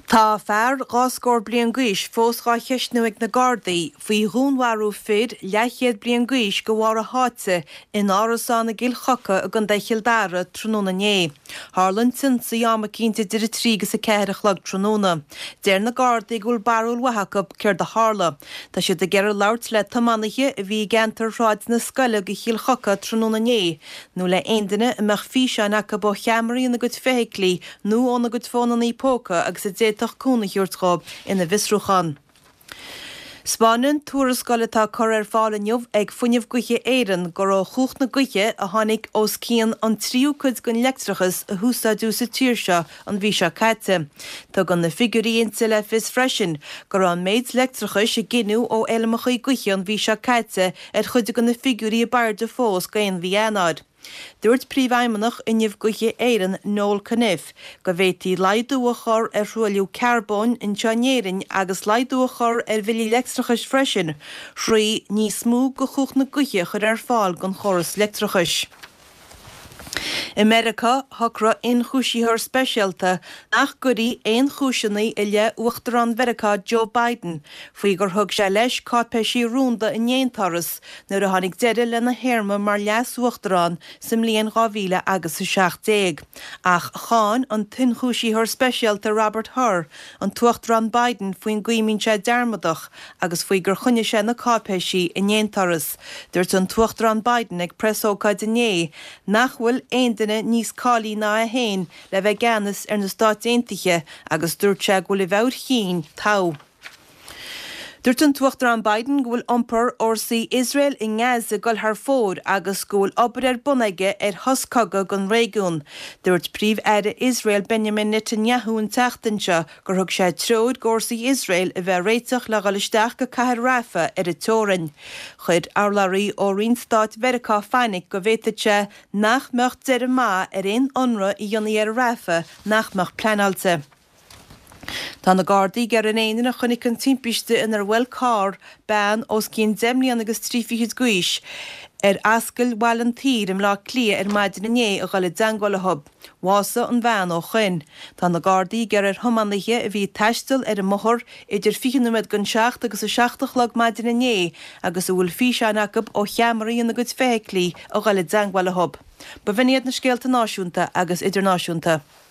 Tá fear gáscór blian gais fós gá cheisnú ag na Gardaí faoi dhúnharú fid leichéad blian gais go bhhar a háte in árasán na gil chocha a gan deithildara tróna né. Harlan tinsa ama cínta dir trígus a ceirech lag tróna. Déir na Gardaí gúil barúil wahacab céir de Harla. Tá si de geir laurt le tamanaige a bhí gentar ráid na scoile go chiil chocha tróna né. Nó le aondaine a meach físe an aca bo cheamarí na gut féiclí nó óna gut fóna í póca agus a déach cúna hiúrtráb ina visrúchan. Spánin túrascoiletá choir fála neomh ag funineh guiche éan go rá chucht na guiche a tháinig os cían an tríú chud gon leictrachas a húsá dúsa tíirse an bhí se caite. Tá gan na figuríonnta le fis freisin gur an méid leictrachas a giniú ó eileachchaí guiche an bhí se caite ar chuide gan na figurí a bairde fós go aon bhí anad. Dúirt príomhaimeanach inniuh guiche éan Noel Caniff go bhhétí laidúachar ar ruiliú carbón in teanéirin agus laidúachar ar bhilí leictrachas freisin, srí níos smú go chucht na guiche chur ar fáil gon choras leictrachas. America thocra inchúisíthar speisialta nach gurí éon chúiseannaí i le uachtarán Mheiriceá Joe Biden faoi gur thug sé leis cápeisí rúnda in éontaras nuair a tháinig deireadh le na héirme mar leas uachtarán sim líon 2016 agus 17. Ach cháin an tinchúisíthar speisialta Robert Hur an tuachtarán Biden faoin guimín sé dermadach agus faoi gur chunne sé na cápeisí in éontaras. Dúirt an tuachtarán Biden ag presócáid inné nach bhfuil aon duine níos cálaí ná a héin le bheith geannas ar na Stát Aontaithe agus dúirt sé go le bheabhar chin tá. Dúirt an tuachtarán Biden go bhfuil iompar orsaí Israel i Gaza go thar fód agus go bhfuil obair ar bunaige ar thoscaga gon réigiún. Dúirt príomh-aire Israel Benjamin Netanyahu an teachtainse gur thug sé tróid górsaí Israel a bheith réiteach le ghalisteach go chathair Rafa ar a tórainn. Chud arlairí ó rion Stát Mheiriceá Fáinnig go bhféiteach nach meacht deir má ar aon ionradh i dtionnaí ar Rafa nach meacht pleanáilte. Tá na Gardaí gur an éanaine a chunig an timpiste inar bhfuil cá bean os cín demlíon agus trífichiid guis ar ascail bhailan tír im lá clia ar maidin inné a gáil deangáil hub. Wása an bhean ó chuin. Tá na Gardaí gur ar thomanaiche a bhí teistil ar an mothir idir 5 agus 60 lag maidin inné agus a bhfuil físe anacab ó cheamarí na gut féiclí a gáil deangáil hub. Ba bhíad na scéalta náisiúnta agus idirnáisiúnta.